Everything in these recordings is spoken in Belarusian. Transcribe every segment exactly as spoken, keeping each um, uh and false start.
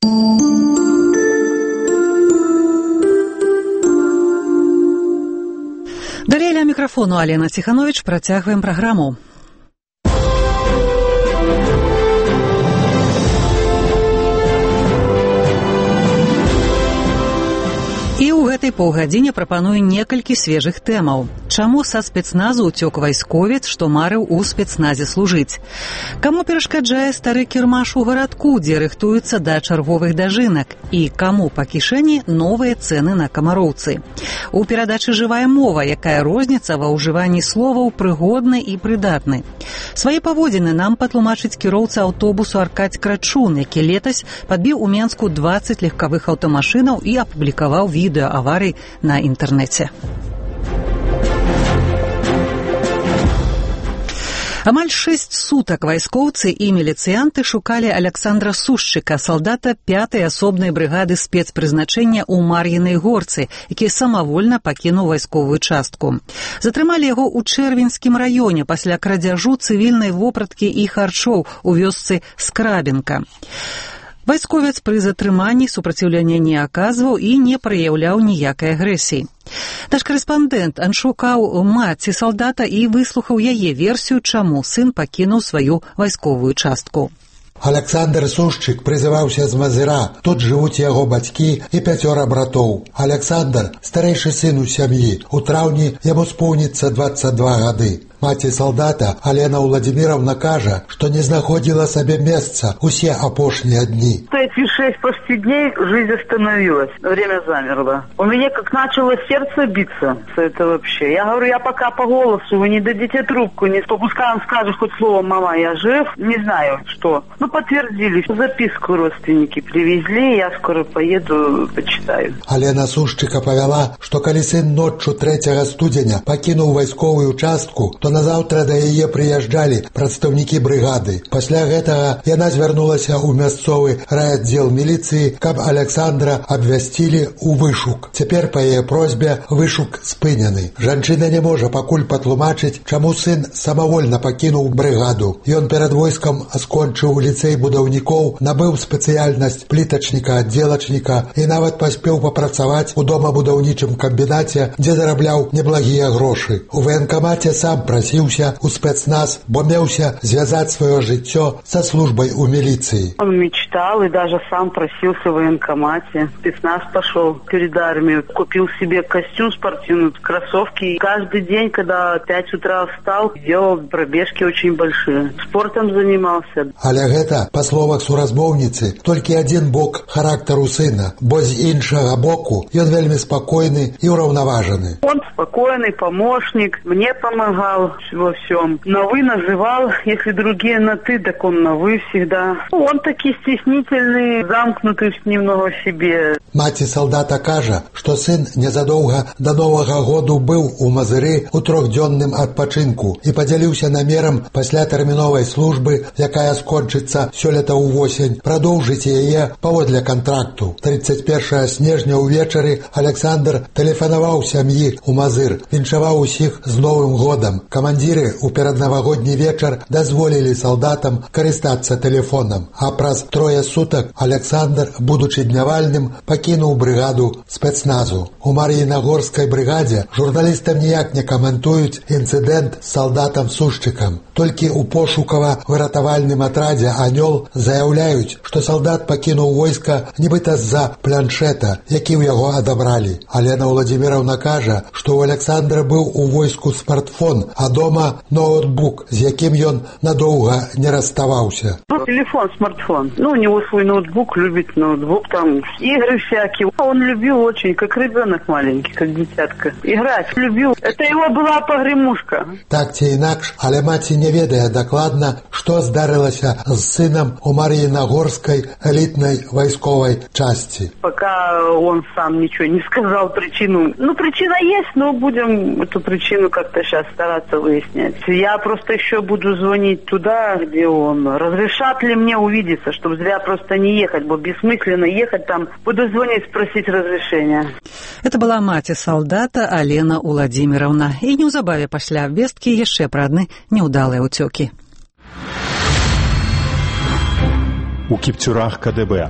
Далей ля мікрафону Алена Ціханович, працягваем праграму. І ў гэтай паўгадзіне прапаную некалькі свежых тэмаў. Чаму са спецназу ўцёк вайсковец, што марыў у спецназе служыць? Каму перашкаджае стары кірмаш у гарадку, дзе рыхтуюцца да чарговых дажынак? І каму па кішэні новыя цэны на камароўцы? У перадачы «Жывая мова», якая розніца ва ўжыванні словаў «прыгодны» і «прыдатны». Свае паводзіны нам патлумачыць кіроўца аўтобусу Аркадзь Крачун, які летась падбіў у Менску дваццаць легкавых аўтамашынаў і апублікаваў відэо аварый на інтэрнэце. Амаль шэсць сутак вайскоўцы і міліцыянты шукалі Аляксандра Сушчыка, салдата пятай асобнай брыгады спецпрызначэння ў Мар'інай Горцы, які самавольна пакінуў вайсковую частку. Затрымалі яго ў Чэрвеньскім раёне пасля крадзяжу цывільнай вопраткі і харчоў у вёсцы Скрабенка. Вайсковец пры затрыманні супраціўлення не аказваў і не праяўляў ніякай агрэсіі. Наш карэспандэнт аншукаў маці салдата і выслухаў яе версію, чаму сын пакінуў сваю вайсковую частку. Аляксандр Сушчык прызываўся з Мазыра. Тут жывуць яго бацькі і пяцёра братоў. Аляксандр – старэйшы сын у сям'і. У траўні яму споўніцца дваццаць два гады. Маці салдата Алена Владимировна кажа, што не знаходзіла сабе месца усе апошнія дні. Эти шесть почти дней жизнь остановилась, время замерло. У меня как начало сердце биться. Это вообще. Я говорю, я пока по голосу, вы не дадите трубку, не пускай он скажет хоть слово «мама, я жив», не знаю что. Ну, подтвердили. Записку родственники привезли, я скоро поеду, почитаю. Алена Сушчыка павяла, што калі сын ноччу трэцяга студзеня пакінуў вайсковую частку, то назаўтра да яе прыязджалі прадстаўнікі брыгады. Пасля гэтага яна звярнулася ў мясцовы райаддзел міліцыі, каб Аляксандра абвясцілі ў вышук. Цяпер па яе просьбе вышук спынены. Жанчына не можа пакуль патлумачыць, чаму сын самавольна пакінуў брыгаду. Ён перад войскам скончыў ліцэй будаўнікоў, набыў спецыяльнасць плітачніка, аддзелачніка і нават паспеў папрацаваць у домабудаўнічым камбінаце, дзе зарабляў неблагія грошы. У ваенкамаце сам прасіўся у спецназ, бо меўся звязаць сваё жыццё са службай у міліцыі. Он мечтал и даже сам просился в военкомате. Спецназ пошел перед армией, купил себе костюм спортивный, кроссовки. И каждый день, когда в пять утра встал, делал пробежки очень большие. Спортом занимался. Але гэта, па словах суразмоўніцы, толькі адзін бок характару сына, бо з іншага боку ён вельмі спакойны і ўраўнаважаны. Он спокойный помощник, мне помогал во всем. На «вы» называл, если другие на «ты», так он на «вы» всегда. Он таки стеснительный, замкнутый немного в себе. Маці салдата кажа, што сын незадоўга да Новага году быў у Мазыры ў трохдзённым адпачынку і падзяліўся намерам пасля тэрміновай службы, якая скончыцца сёлета ўвосень, прадоўжыць яе паводле кантракту. тридцать первого снежня ўвечары Аляксандр тэлефанаваў сям'і ў Мазыр, віншаваў усіх з Новым годам. Камандзіры ў пераднавагодні вечар дазволілі салдатам карыстацца тэлефонам, а праз трое сутак Аляксандр, будучы днявальным, пакінуў брыгаду спецназу. У Мар'інагорскай брыгадзе журналістам ніяк не каментуюць інцыдэнт з салдатам Сушчыкам. Толькі ў пошукава-выратавальным атрадзе «Анёл» заяўляюць, што салдат пакінуў войска нібыта з-за планшета, які ў яго адабралі. Алена Владимировна кажа, што ў Аляксандра быў у войску смартфон, а дома ноутбук, з якім ён надоўга не расставаўся. Ну, телефон, смартфон. Ну, у него свой ноутбук, любит ноутбук, там игры всякие. Он любил очень, как ребенок маленький, как дитятка. Играть любил. Это его была погремушка. Так ці інакш, але маці не ведае дакладна, што здарылася з сынам у Мар'інагорскай элітнай вайсковай части. Пока он сам ничего не сказал причину. Ну, причина есть, но будем эту причину как-то сейчас стараться выяснять. Я просто еще буду звонить туда, где он. Разрешат ли мне увидеться, чтобы зря просто не ехать, бо бессмысленно ехать там. Буду звонить, спросить разрешения. Это была маці салдата Алена Владимировна. І неўзабаве пасля абвесткі яшчэ пра адны няўдалыя ўцёкі. У кіпцюрах ка дэ бэ.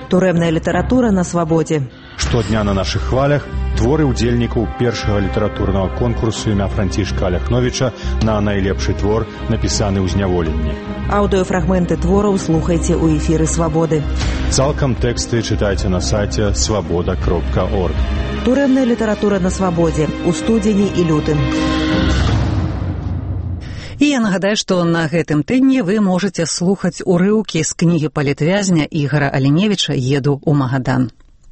Турэбная літаратура на свабодзе. Штодня на нашых хвалях творы ўдзельнікаў першага літаратурнага конкурсу імя Францішка Аляхновіча на найлепшы твор, напісаны ў зняволенні. Аўдыёфрагменты твораў слухайце ў эфіры Свабоды. Цалкам тэксты чытайце на сайце свабода кропка орг. Турэбная літаратура на свабодзе у студзені і лютым. І я нагадаю, што на гэтым тыдні вы можаце слухаць урыўкі з кнігі палітвязня Ігара Аліневіча «Еду ў Магадан».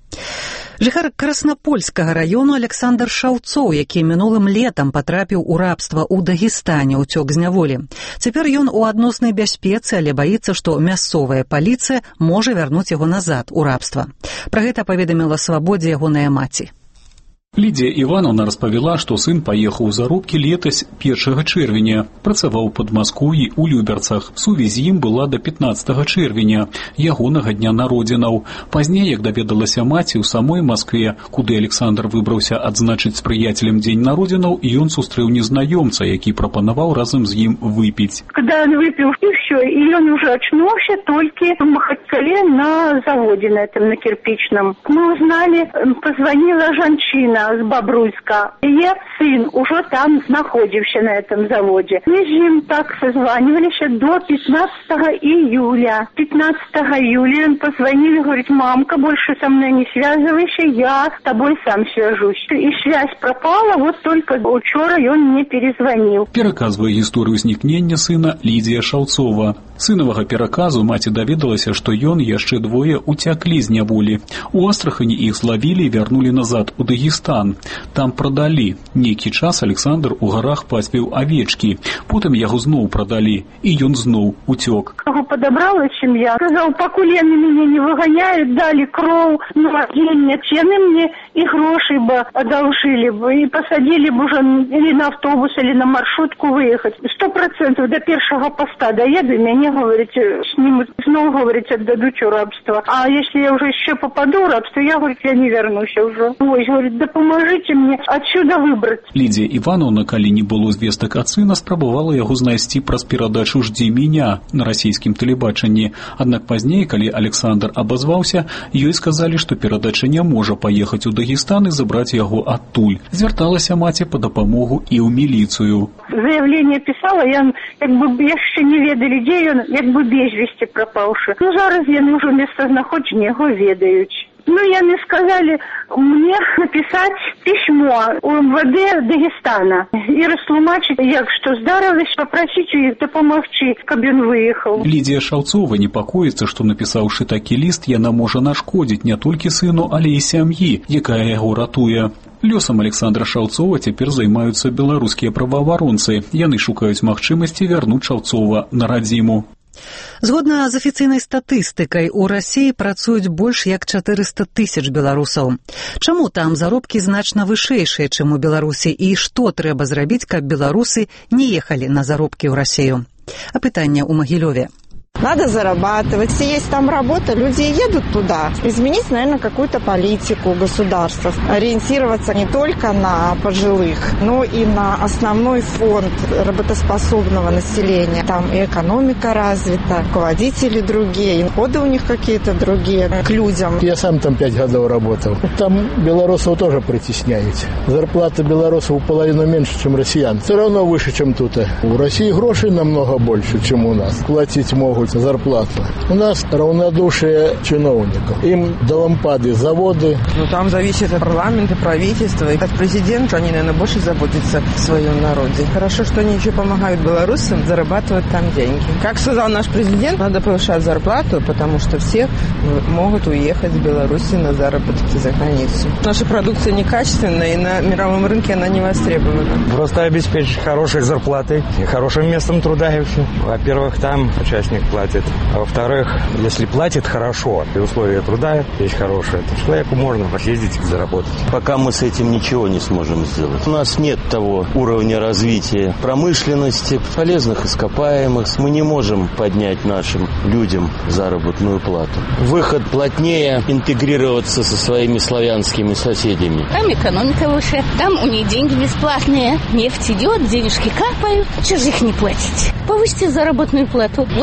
Жыхар Краснапольскага раёну Александр Шаўцоў, які мінулым летам патрапіў у рабства ў Дагестане, уцёк з няволі. Цяпер ён у адноснай бяспецы, але баіцца, што мясцовая паліцыя можа вярнуць яго назад у рабства. Пра гэта паведаміла Свабодзе ягоная маці. Лідія Івановна распавяла, што сын паехаў у заробкі летась першага чэрвеня. Працаваў у Падмаскоўі ў Люберцах. Сувязь з ім была да пятнаццатага чэрвеня, ягонага дня народзінаў. Пазней, як даведалася маці, у самой Маскве, куды Александр выбраўся адзначыць з прыяцелем дзень народзінаў, ён сустрэў незнаёмца, які прапанаваў разам з ім выпіць. Когда он выпил, и все, и он уже очнулся только в Махачкале на заводе, на этом, на кирпичном. Мы узнали, позвонила женщина з Бобруйска. Ее сын уже там находился на этом заводе. Мы с ним так созванивались до пятнадцатого июля. пятнадцатого июля он позвонил и говорит: мамка, больше со мной не связывайся, я с тобой сам свяжусь. И связь пропала, вот только учора он мне перезвонил. Пераказвае гісторыю знікнення сына Лідія Шаўцова. Сынавага пераказу маці даведалася, што ён яшчэ двое уцяклі з няволі. У Астрахані іх злавілі і вярнулі назад у Дагестан. Там прадалі. Нейкі час Александр у гарах паспеў авечкі. Потым яго зноў прадалі, і ён зноў уцёк. Его подобрала семья. Сказал: покуль они меня не выгоняют, дали кров, ну, денег, они мне и гроши бы одолжили бы, и посадили бы уже или на автобус, или на маршрутку выехать. Сто процентов до первого поста доеду, меня, говорите, снимут, снова, говорите, отдадут в рабство. А если я уже еще попаду в рабство, я, говорит, я не вернусь уже. Ой, говорит, да поможите мне отсюда выбрать. Лідія Івановна, калі не было звестак ад сына, спрабавала яго знайсці праз перадачу «Жди меня» на расійскім тэлебачанні. Аднак пазней, калі Александр абазваўся, ёй сказалі, што перадача не можа паехаць у Дагестан і забраць яго адтуль. Звярталася маці па дапамогу і ў міліцыю. Заявление писала, я, як бы, яшчэ не ведалі, дзе ён, як бы безвесці прапаўшы. Ну, зараз яны ўжо месцазнаходжання яго ведаюць. Ну, яны сказали мне написать письмо у эм вэ дэ Дагестана и растлумачить, як что здарылось, попросить у іх дапамагчы, каб ён выехаў. Лідія Шаўцова непакоіцца, што напісаўшы такі ліст, яна можа нашкодзіць не толькі сыну, але і сям'і, якая яго ратуе. Лёсам Александра Шаўцова цяпер займаюцца беларускія праваабаронцы. Яны шукаюць магчымасці вярнуць Шаўцова на радзіму. Згодна з афіцыйнай статыстыкай, у Расіі працуюць больш як чатырыста тысяч беларусаў. Чаму там заробкі значна вышэйшыя, чым у Беларусі, і што трэба зрабіць, каб беларусы не ехалі на заробкі ў Расію? Апытанне ў Магілёве. Надо зарабатывать. Если есть там работа, люди едут туда. Изменить, наверное, какую-то политику государства. Ориентироваться не только на пожилых, но и на основной фонд работоспособного населения. Там и экономика развита, руководители другие, и ходы у них какие-то другие к людям. Я сам там пять годов работал. Там белорусов тоже притесняют. Зарплата белорусов в половину меньше, чем россиян. Все равно выше, чем тут. У России грошей намного больше, чем у нас. Платить могут зарплату. У нас равнодушие чиновников. Им до лампады заводы. Ну, там зависит от парламента, правительства. И от президента они, наверное, больше заботятся о своем народе. Хорошо, что они еще помогают белорусам зарабатывать там деньги. Как сказал наш президент, надо повышать зарплату, потому что все могут уехать в Беларусь на заработки за границу. Наша продукция некачественная, и на мировом рынке она не востребована. Просто обеспечить хорошей зарплатой и хорошим местом труда и все. Во-первых, там участник платит. А во-вторых, если платит хорошо, и условия труда есть хорошие, то человеку можно поездить и заработать. Пока мы с этим ничего не сможем сделать. У нас нет того уровня развития промышленности, полезных ископаемых. Мы не можем поднять нашим людям заработную плату. Выход плотнее интегрироваться со своими славянскими соседями. Там экономика выше, там у них деньги бесплатные. Нефть идет, денежки капают. Чего же их не платить? Повысьте заработную плату. Вот и все.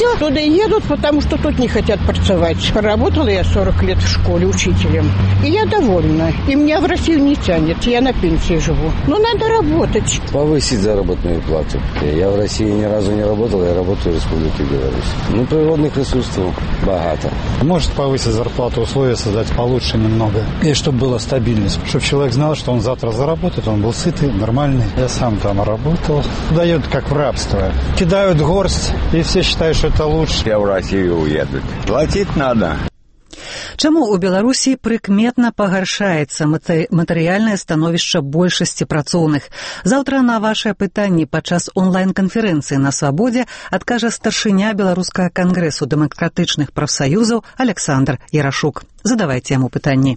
все, туда едут, потому что тут не хотят pracować. Поработала я сорок лет в школе учителем. И я довольна. И меня в Россию не тянет. Я на пенсии живу. Но надо работать. Повысить заработную плату. Я в России ни разу не работал, я работаю в Республике Беларусь. Ну, природных ресурсов богато. Может повысить зарплату, условия создать получше немного. И чтобы была стабильность. Чтобы человек знал, что он завтра заработает, он был сытый, нормальный. Я сам там работал. Дают как в рабство. Кидают горсть, и все считают, что это лучше. Я в Россию уеду. Платить надо. Чаму ў Беларусі прыкметна пагаршаецца матэрыяльнае становішча большасці працоўных? Заўтра на вашыя пытанні падчас онлайн-канферэнцыі на Свабодзе адкажа старшыня Беларускага кангрэсу дэмакратычных прафсаюзаў Александр Ярашук. Задавайце яму пытанні.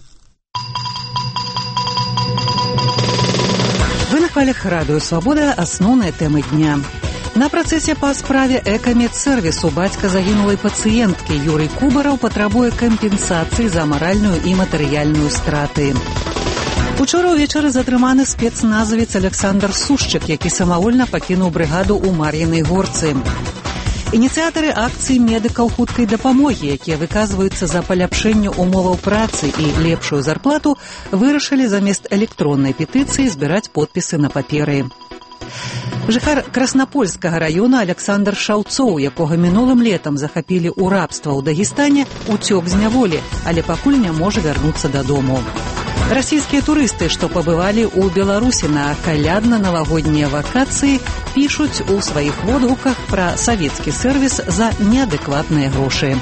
Вы на хвалях радыё Свабода, асноўныя тэмы дня. На працэсе па справе экамедсервісу бацька загінулай пацыенткі Юрый Кубараў патрабуе кампенсацыі за маральную і матэрыяльную страты. Учора ўвечары затрыманы спецназавец Александр Сушчык, які самавольна пакінуў брыгаду ў Мар'інай Горцы. Ініцыятары акцыі медыкаў хуткай дапамогі, якія выказваюцца за паляпшэнне умоваў працы і лепшую зарплату, вырашылі замест электроннай петыцыі збіраць подпісы на паперы. Жыхар Краснапольскага раёна Александр Шаўцоў, якога мінулым летам захапілі ў рабства ў Дагестане, уцёк з няволі, але пакуль не можа вярнуцца дадому. Расійскія турысты, што пабывалі ў Беларусі на калядна-навагоднія вакацыі, пішуць у сваіх водгуках пра савецкі сервіс за неадэкватныя грошы.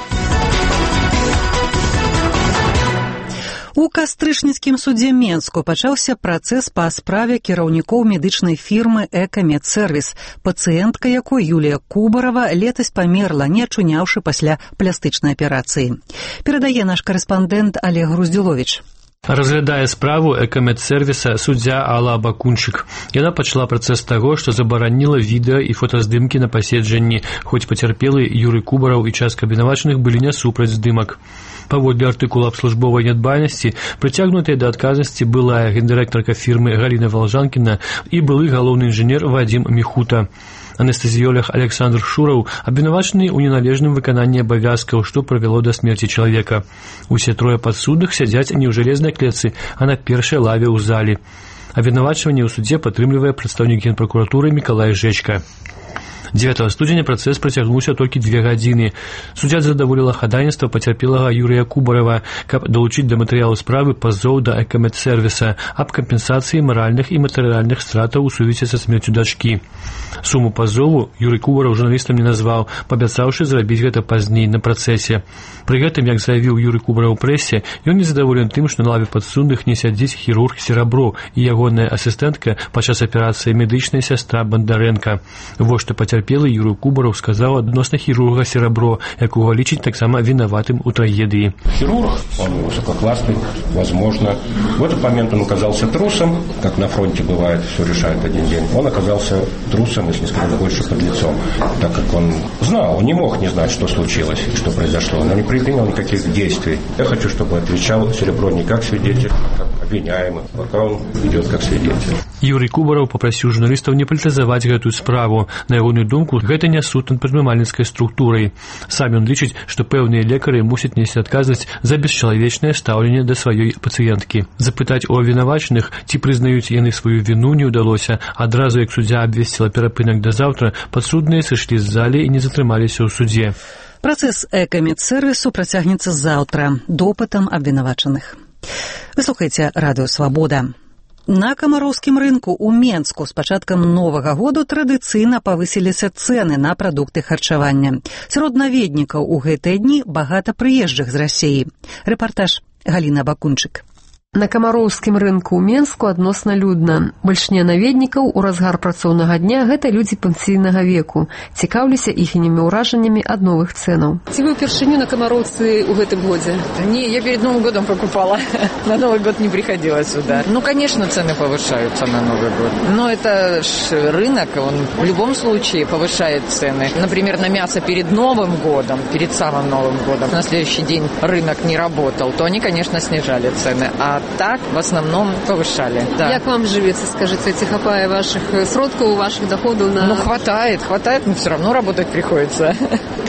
У кастрычніцкім судзе Менску пачаўся працэс па справе кіраўнікоў медычнай фірмы «Экамедсервіс», пацыентка якой Юлія Кубарава летась памерла, не ачуняўшы пасля пластычнай аперацыі. Перадае наш карэспандэнт Олег Груздзіловіч. Разглядае справу экамедсервіса суддзя Алла Бакунчык. Яна пачала працэс таго, што забараніла відэа і фотаздымкі на паседжанні, хоць пацярпелы Юрый Кубараў і частка абвінавачаных былі не супраць здымак. Паводле артыкула аб службовай нядбайнасці прыцягнутая да адказнасці былая гендырэктарка фірмы Галіна Валжанкіна і былы галоўны інжынер Вадзім Міхута. Анестэзіёлог Александр Шураў абвінавачаны ў неналежным выкананні абавязкаў, што прывяло да смерці чалавека. Усе трое падсудных сядзяць не ў жалезнай клетцы, а на першай лаве ў зале. Абвінавачванне ў судзе падтрымлівае прадстаўнік генпракуратуры Мікалай Жэчка. дзевятага студзеня працэс працягнуўся толькі две гадзіны. Суддзя задаволіла хадайніцтва пацярпелага Юрыя Кубарава, каб далучыць да матэрыялу справы пазоў да экамедсервіса аб кампенсацыі маральных і матэрыяльных стратаў у сувязі са смерцю дачкі. Суму пазову Юрый Кубараў журналістам не назваў, пабяцаўшы зрабіць гэта пазней на працэсе. Пры гэтым, як заявіў Юрый Кубараў у прэсе, ён незадаволены тым, што на лаве падсудных не сядзіць хірург Серабро і ягоная асістэнтка падчас аперацыі медычная сястра Бандарэнка. Вось што пацярпелы Юрый Кубараў сказаў адносна хірурга Серабро, якога лічыць таксама вінаватым у трагедыі. Хирург, он высококлассный, возможно. В этот момент он оказался трусом, как на фронте бывает, все решает один день. Он оказался трусом, если не сказать больше, подлецом, так как он знал, он не мог не знать, что случилось, что произошло, но не предпринял никаких действий. Я хочу, чтобы отвечал Серебро не как свидетель, а как обвиняемый, пока он идет как свидетель. Юрий Кубараў папрасіў журналістаў не палітызаваць гэтую справу. На ягоную думку, гэта не суд над прадпрымальніцкай структурай. Сам ён лічыць, што пэўныя лекары мусяць несці адказнасць за бесчалавечнае стаўленне да сваёй пацыенткі. Запытаць у абвінавачаных, ці прызнаюць яны сваю віну, не ўдалося. Адразу, як суддзя абвесціла перапынак да заўтра, падсудныя сышлі з залі і не затрымаліся ў судзе. Працэс экамедсервісу працягнецца заўтра допытам абвінавачаных. Вы слухаеце радыё «Свабода». На камароўскім рынку ў Менску з пачаткам новага году традыцыйна павысіліся цэны на прадукты харчавання. Сярод наведнікаў у гэтыя дні багата прыезджых з Расіі. Рэпартаж Галіна Бакунчык. На камароўскім рынку ў Менску адносна людна. Большня наведнікаў у разгар працоўнага дня гэта людзі пенсійнага веку. Цікаўлюся іхнімі ўражаннямі ад новых цэнаў. Ці вы упершыню на камароўцы ў гэтым годзе? Не, я перед Новым годом покупала. На Новый год не приходила сюда. Ну, конечно, цены повышаются на Новый год. Но это ж рынок, он в любом случае повышает цены. Например, на мясо перед Новым годом, перед самым Новым годом, на следующий день рынок не работал, то они, конечно, снижали цены. А так, в основном, повышали. Да. Як вам живется, скажите, ці хапае ваших сродкаў, ваших доходов на... Ну, хватает, хватает, но все равно работать приходится.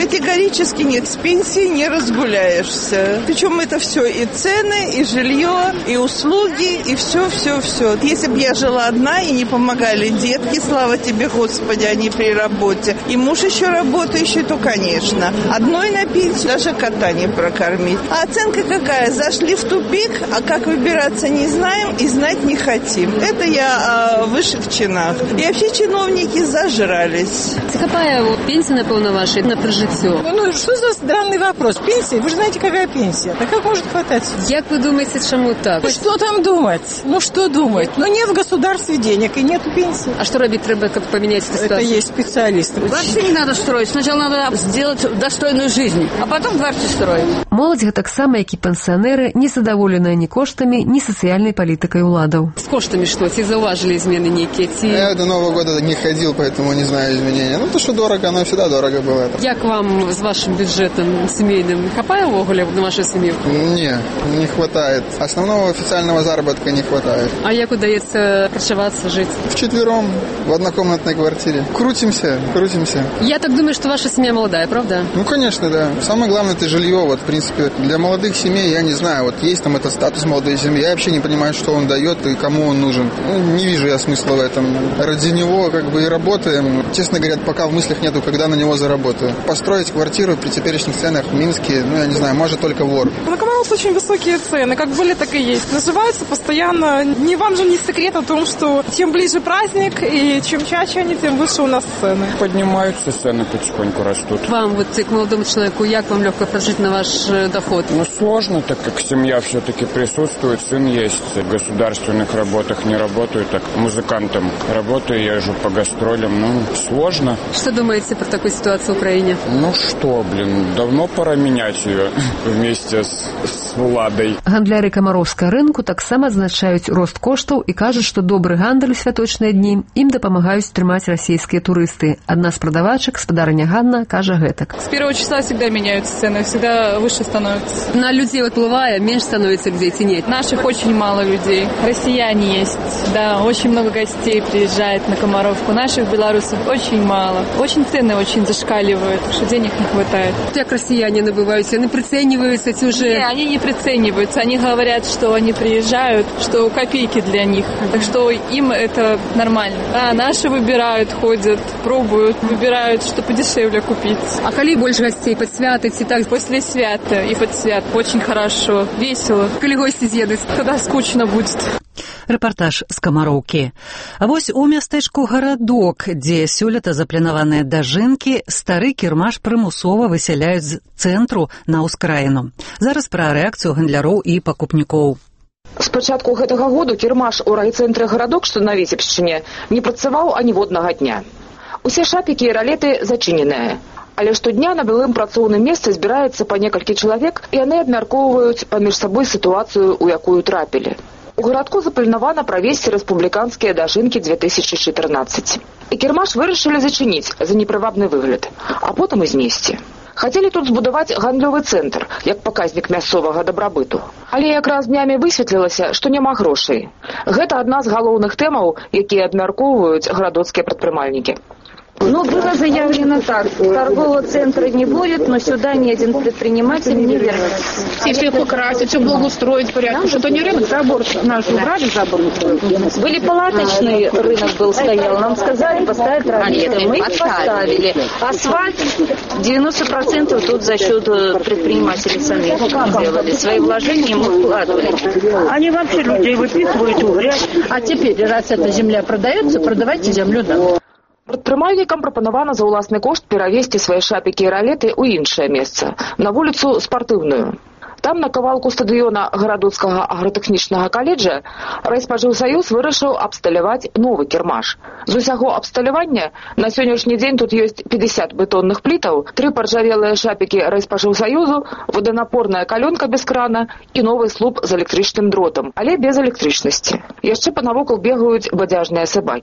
Категорически нет. С пенсии не разгуляешься. Причем это все и цены, и жилье, и услуги, и все-все-все. Если бы я жила одна и не помогали детки, слава тебе, Господи, они при работе, и муж еще работающий, то, конечно. Одной на пенсию даже кота не прокормить. А оценка какая? Зашли в тупик, а как выбираться не знаем и знать не хотим. Это я о высших чинах. И вообще чиновники зажрались. Какая пенсия, напевно, ваша на прожитие? Ну, что за странный вопрос? Пенсия? Вы же знаете, какая пенсия? А как может хватать? Как вы думаете, чему так? Ну, что там думать? Ну, что думать? Ну, нет в государстве денег и нет пенсии. А что робить треба, как поменять эту ситуацию? Это есть специалисты. Вообще не надо строить. Сначала надо сделать достойную жизнь, а потом дворцы строить. Моладзь гэтаксама, як і пенсионеры, не задаволеныя ні коштамі, ні сацыяльнай палітыкай уладаў. С коштами что? Ці заўважили измены некие? Ці... Я до Нового года не ходил, поэтому не знаю изменения. Ну, то, что дорого, оно всегда дорого было. Як вам с вашим бюджетом семейным? Хапае ввогуле на вашу семью? Не, не хватает. Основного официального заработка не хватает. А як удается проживаться, жить? Вчетвером, в однокомнатной квартире. Крутимся, крутимся. Я так думаю, что ваша семья молодая, правда? Ну, конечно, да. Самое главное, это жилье. Вот, в принципе, для молодых семей, я не знаю, вот есть там этот статус молодой семьи. Я вообще не понимаю, что он дает и кому он нужен. Ну, не вижу я смысла в этом. Ради него как бы и работаем. Честно говоря, пока в мыслях нету, когда на него заработаю. Построить квартиру при теперешних ценах в Минске, ну, я не знаю, может только вор. На Комаровс очень высокие цены, как были, так и есть. Наживаются постоянно. Не вам же не секрет о том, что чем ближе праздник и чем чаще они, тем выше у нас цены. Поднимаются цены, потихоньку растут. Вам, вот к молодому человеку, як вам легко прожить на ваш доход? Ну, сложно, так как семья все-таки присутствует, сын есть. В государственных работах не работаю, так музыкантом работаю, езжу по гастролям. Ну, сложно. Что думаете про такую ситуацию в Украине? Ну что, блин, давно пора менять ее вместе с, с владой. Гандляры Камаровскага рынку таксама адзначаюць рост коштаў і кажуць, што добры гандаль у святочныя дні ім дапамагаюць трымаць расійскія турысты. Адна з прадавачак, спадарыня Ганна, кажа гэтак. С первого числа всегда меняются цены, всегда выше становятся. На людей уплывая, меньше становится людей, тенеть. Наших очень мало людей. Россияне есть, да, очень много гостей приезжает на Комаровку. Наших белорусов очень мало. Очень цены очень зашкаливают, что денег не хватает. Как россияне набываются, они прицениваются эти уже... Не, они не прицениваются. Они говорят, что они приезжают, что копейки для них. Так что им это нормально. А наши выбирают, ходят, пробуют, выбирают, что подешевле купить. А коли больше гостей под свят, идти так? После свята и под свят. Очень хорошо, весело. Коли гости з'едуць, тогда скучно будет. Рэпартаж з Камароўкі. А вось у мястэчку Гарадок, дзе сёлета запланаваныя дажынкі, стары кірмаш прымусова высяляюць з цэнтру на ўскраіну. Зараз пра рэакцыю гандляроў і пакупнікоў. З пачатку гэтага году кірмаш у райцэнтры Гарадок, што на Віцебшчыне, не працаваў аніводнага дня. Усе шапікі і ралеты зачыненыя. Але штодня на былым працоўным месцы збіраецца па некалькі чалавек, і яны абмяркоўваюць паміж сабой сітуацыю, у якую трапілі. У гарадку запланавана правесці рэспубліканскія дажынкі две тысячы чатырнаццаць. І кірмаш вырашылі зачыніць за непрывабны выгляд, а потым і знесці. Хацелі тут збудаваць гандлёвы цэнтр, як паказнік мясцовага дабрабыту. Але якраз днямі высветлілася, што няма грошай. Гэта адна з галоўных тэмаў, якія абмяркоўваюць гарадоцкія прадпрымальнікі. Ну, было заявлено так, торгового центра не будет, но сюда ни один предприниматель не вернется. Все всех украсить, все благоустроить в порядке, что-то не рынок, забор наш убрали, забор. Были палаточный рынок был, стоял, нам сказали поставить ролеты, мы их поставили. Асфальт девяносто процентов тут за счет предпринимателей самих делали, свои вложения мы вкладывали. Они вообще людей выпихивают в грязь, а теперь, раз эта земля продается, продавайте землю нам. Прадпрымальнікам прапанавана за ўласны кошт перавесці свае шапікі і ралеты ў іншае месца, на вуліцу Спартыўную. Там, на кавалку стадыёна Гарадоцкага агратэхнічнага каледжа, райспажыўсаюз вырашыў абсталяваць новы кірмаш. З усяго абсталявання на сённяшні дзень тут ёсць пятьдесят бетонных плітаў, тры паржавелыя шапікі райспажыўсаюзу, воданапорная калёнка без крана і новы слуп з электрычным дротам, але без электрычнасці. Яшчэ панавокал бегаюць бадзяжныя сабакі.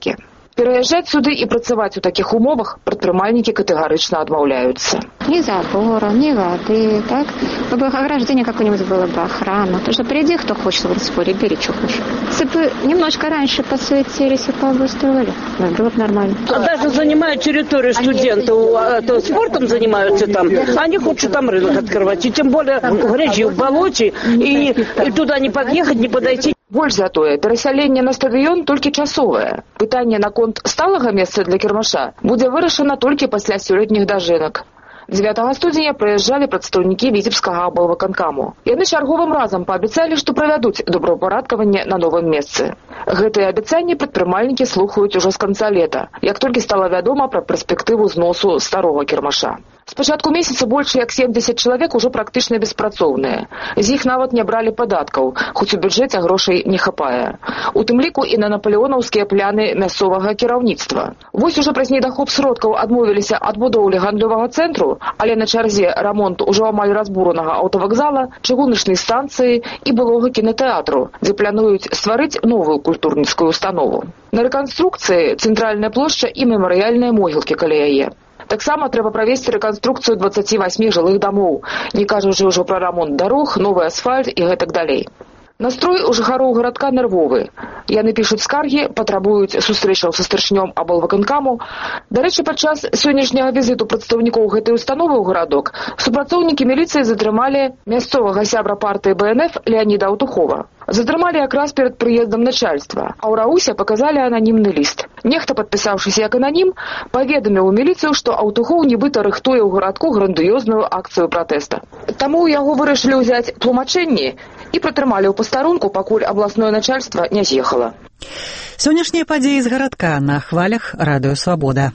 Пераязджаць сюды і працаваць у такіх умовах прадпрымальнікі катэгарычна адмаўляюцца. Ни забора, ни воды, так? Чтобы ограждение какое-нибудь было бы, охрана. Потому что приди, кто хочет в споре, бери, что хочешь. Если бы немножко раньше посуетились и пообустроили, было бы нормально. Даже занимают территорию студентов, а то спортом занимаются там, они хотят там рынок открывать. И тем более в грязи, в болоте, и, и туда не подъехать, не подойти. Больш за тое, перасяленне на стадыён толькі часовае. Пытанне наконт сталага месца для кірмаша будзе вырашана толькі пасля сёлетніх дажынак. дзевятага студзеня прыязджалі прадстаўнікі віцебскага аблвыканкаму. Яны чарговым разам паабяцалі, што правядуць добраўпарадкаванне на новым месцы. Гэтыя абяцанні прадпрымальнікі слухаюць ужо з канца лета, як толькі стала вядома пра перспектыву зносу старога кірмаша. З пачатку месяца больш як семдзесят чалавек ужо практычна беспрацоўныя. З іх нават не бралі падаткаў, хоць у бюджэце грошай не хапае. У тым ліку і на напалеонаўскія пляны мясцовага кіраўніцтва. Вось ужо праз недахоп сродкаў адмовіліся ад будоўлі гандлёвага цэнтру, але на чарзе рамонт ужо амаль разбуранага аўтавакзала, чыгуначнай станцыі і былога кінатэатру, дзе плануюць стварыць новую культурніцкую установу. На рэканструкцыі цэнтральная плошча і мемарыяльныя могілкі каля яе. Таксама трэба правесці рэканструкцыю дваццаці васьмі жылых дамоў, не кажучы ўжо пра рамонт дарог, новы асфальт і гэтак далей. Настрой у жыхароў гарадка нервовы. Яны пішуць скаргі, патрабуюць сустрэчаў са старшынём аблвыканкаму. Дарэчы, падчас сённяшняга візіту прадстаўнікоў гэтай установы ў гарадок супрацоўнікі міліцыі затрымалі мясцовага сябра партыі бэ эн эф Леаніда Аўтухова. Затрымалі якраз перад прыездам начальства, а ў раусе паказалі ананімны ліст. Нехта, падпісаўшыся як ананім, паведаміў у міліцыю, што Аўтухоў нібыта рыхтуе ў гарадку грандыёзную акцыю пратэста. Таму яго вырашылі ўзяць тлумачэнні і пратрымалі ў пастарунку, пакуль абласное начальства не з'ехала. Сённяшнія падзеі з гарадка на хвалях Радыё Свабода.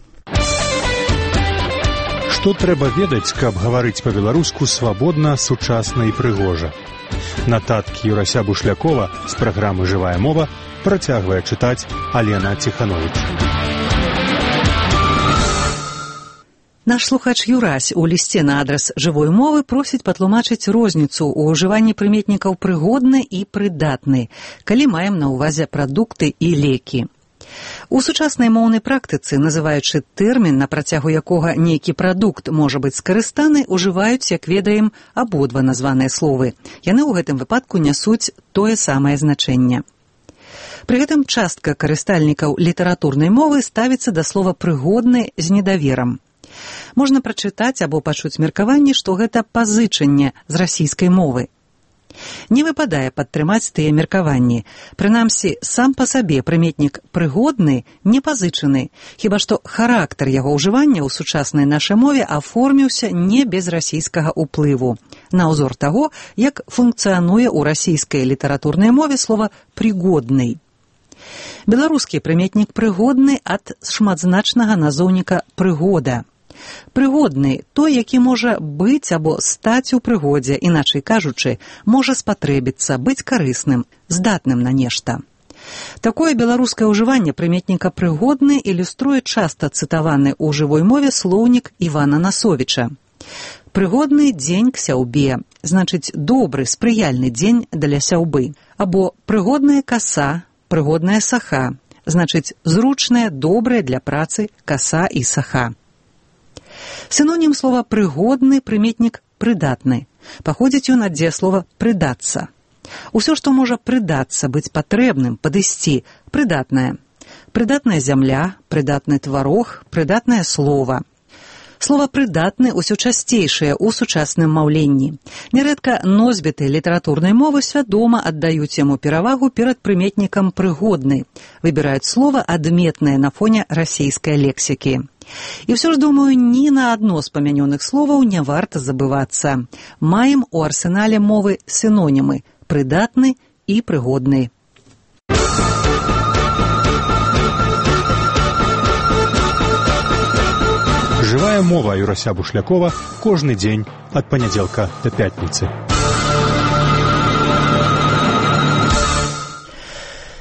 Што трэба ведаць, каб гаварыць па-беларуску свабодна, сучасна і прыгожа? Нататкі Юрася Бушлякова з праграмы «Жывая мова» працягвае чытаць Алена Ціхановіч. Наш слухач Юрась у лісце на адрас «Жывой мовы» просіць патлумачыць розніцу ў ўжыванні прыметнікаў «прыгодны» і «прыдатны», калі маем на ўвазе прадукты і лекі. У сучаснай моўнай практыцы, называючы тэрмін, на працягу якога нейкі прадукт можа быць скарыстаны, ужываюць, як ведаем, абодва названыя словы. Яны ў гэтым выпадку нясуць тое самае значэнне. Пры гэтым частка карыстальнікаў літаратурнай мовы ставіцца да слова «прыгодны» з недаверам. Можна прачытаць або пачуць меркаванне, што гэта пазычанне з расійскай мовы. Не выпадае падтрымаць тыя меркаванні. Прынамсі, сам па сабе прыметнік «прыгодны» не пазычаны, хіба што характар яго ўжывання ў сучаснай нашай мове аформіўся не без расійскага ўплыву. На ўзор таго, як функцыянуе ў расійскай літаратурнай мове слова «прыгодны». Беларускі прыметнік «прыгодны» ад шматзначнага назоўніка «прыгода». Прыгодны – той, які можа быць або стаць у прыгодзе, іначай кажучы, можа спатрэбіцца, быць карысным, здатным на нешта. Такое беларускае ўжыванне прыметніка «прыгодны» ілюструе часта цытаваны ў жывой мове слоўнік Івана Насовіча. Прыгодны дзень к сяўбе, значыць добры, спрыяльны дзень для сяўбы. Або прыгодная каса, прыгодная саха, значыць зручная, добрая для працы каса і саха. Синонім слова «прыгодны» прыметнік «прыдатны». Паходзіць ён ад дзеяслова «прыдацца». Усё, што можа прыдацца, быць патрэбным, падысці, прыдатнае. Прыдатная зямля, прыдатны тварог, прыдатнае слова. Слова «прыдатны» усё часцейшае ў сучасным маўленні. Нярэдка носьбіты літаратурнай мовы свядома аддаюць яму перавагу перад прыметнікам «прыгодны». Выбіраюць слова адметнае на фоне расійскай лексікі. І ўсё ж, думаю, ні на адно з памянёных словаў не варта забывацца. Маем у арсенале мовы сінонімы «прыдатны» і «прыгодны». Жывая мова Юрася Бушлякова кожны дзень ад панядзелка да пятніцы. Кіроўца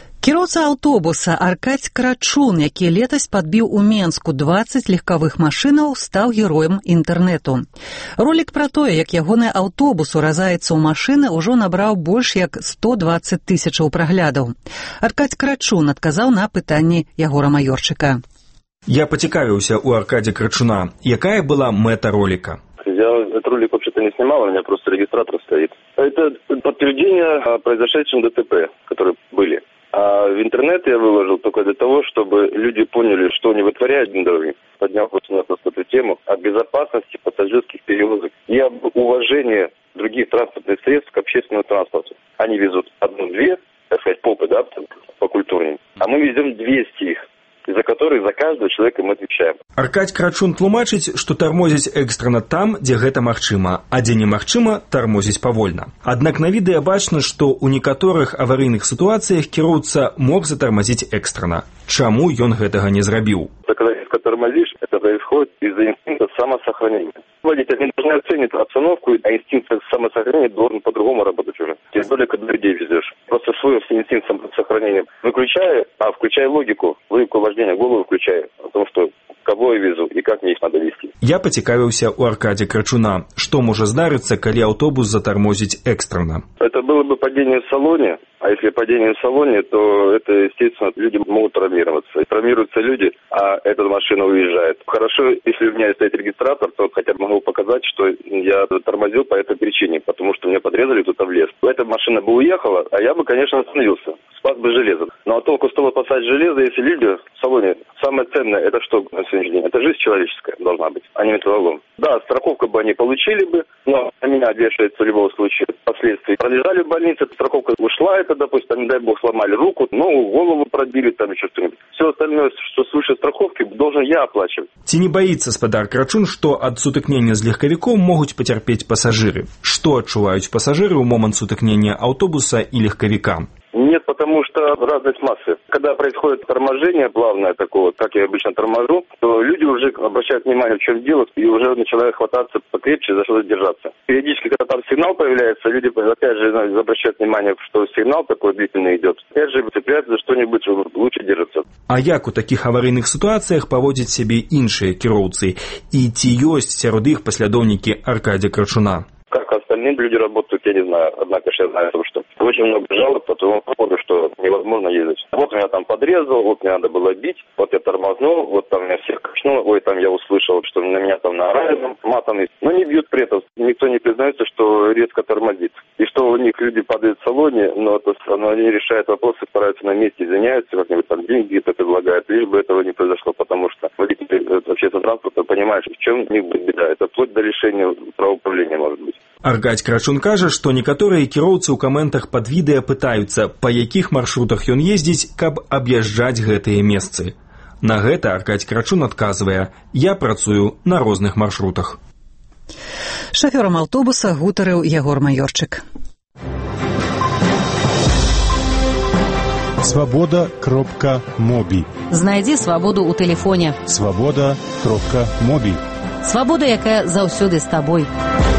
Кіроўца аўтобуса Аркадзь Крачун, які летась падбіў у Менску дваццаць легкавых машынаў, стаў героем інтэрнэту. Ролік пра тое, як ягоны аўтобус уразаецца ў машыны, ужо набраў больш як сто дваццаць тысячаў праглядаў. Аркадзь Крачун адказаў на пытанні Ягора Маёрчыка. Я поцікавіўся у Аркадзя Крачуна, якая была мэта ролика. Я этот ролик вообще-то не снимал, у меня просто регистратор стоит. Это подтверждение о произошедшем ДТП, которые были. А в интернет я выложил только для того, чтобы люди поняли, что они вытворяют на дороге. Поднял просто на просто эту тему о безопасности пассажирских перевозок и об уважении других транспортных средств к общественному транспорту. Они везут одну-две, так сказать, попы, да, покультурнее. А мы везем двести их, за которые за каждого человека мы отвечаем. Аркадзь Крачун тлумачыць, што тармозіць экстрана там, дзе гэта магчыма, а дзе немагчыма, тармозіць павольна. Аднак на відэа бачна, што ў некаторых аварыйных сітуацыях кіроўца мог затармазіць экстрана. Чаму ён гэтага не зрабіў? Когда резко тормозишь, это происходит из-за инстинкта самосохранения. Водитель не должен оценить обстановку, а инстинкт самосохранения должен по-другому работать уже. Тем более, когда людей везешь. Просто свой инстинкт самосохранения выключая, а включая логику, логику вождения, голову включая о том, что кого я везу и как мне их надо везти. Я поцікавіўся у Аркадзя Крачуна, што можа здарыцца, калі аўтобус затармозіць экстрана. Это было бы падение в салоне, а если падение в салоне, то это, естественно, люди могут травмироваться. И травмируются люди, а эта машина уезжает. Хорошо, если у меня стоит регистратор, то хотя бы могу показать, что я тормозил по этой причине, потому что меня подрезали кто-то в лес. Эта машина бы уехала, а я бы, конечно, остановился. Спас бы железо. Но а толку с того спасать железо, если люди в салоне, самое ценное, это что на сегодняшний день? Это жизнь человеческая должна быть, а не металлолом. Да, страховку бы они получили бы, но на меня вешается в любом случае последствия. Пролежали в больнице, страховка ушла, это, допустим, не дай бог, сломали руку, ногу, голову пробили, там еще что-нибудь. Все остальное, что свыше страховки, должен я оплачивать. Ці не боится спадар Крачун, что от сутыкнення з легкавіком могуць пацярпець пассажиры? Что адчуваюць пассажиры ў момант сутыкнення аўтобуса и легкавіка? Нет, потому что разность массы. Когда происходит торможение плавное такое, как я обычно торможу, то люди уже обращают внимание, в чем дело, и уже начинают хвататься покрепче, за что держаться. Периодически, когда там сигнал появляется, люди опять же обращают внимание, что сигнал такой длительный идет. Опять же цепляются за что-нибудь, лучше держаться. А як у таких аварийных ситуациях поводят себе іншыя кіроўцы? И ці ёсць сярод іх паслядоўнікі Аркадзя Крачуна? Как остальные люди работают, я не знаю. Однако же я знаю, что очень много жалоб по тому поводу, что невозможно ездить. Вот меня там подрезал, вот мне надо было бить, вот я тормознул, вот там меня всех качнуло, ой, там я услышал, что на меня там наорали матом. Но не бьют при этом. Никто не признается, что резко тормозит. И что у них люди падают в салоне, но это но они решают вопросы, стараются на месте, извиняются, как-нибудь там деньги это предлагают, лишь бы этого не произошло, потому что водители общественного транспорта понимают, в чем у них будет беда. Это вплоть до лишения правоуправления может быть. Аркадзь Крачун кажа, што некаторыя кіроўцы ў каментах пад відэа пытаюцца, па якіх маршрутах ён ездзіць, каб аб'язджаць гэтыя месцы. На гэта Аркадзь Крачун адказвае: «Я працую на розных маршрутах». Шафёрам аўтобуса гутарыў Ягор Маёрчык. Свобода кропка моби. Знайдзі свабоду ў тэлефоне. Свобода кропка моби. Свабода, якая заўсёды з табой.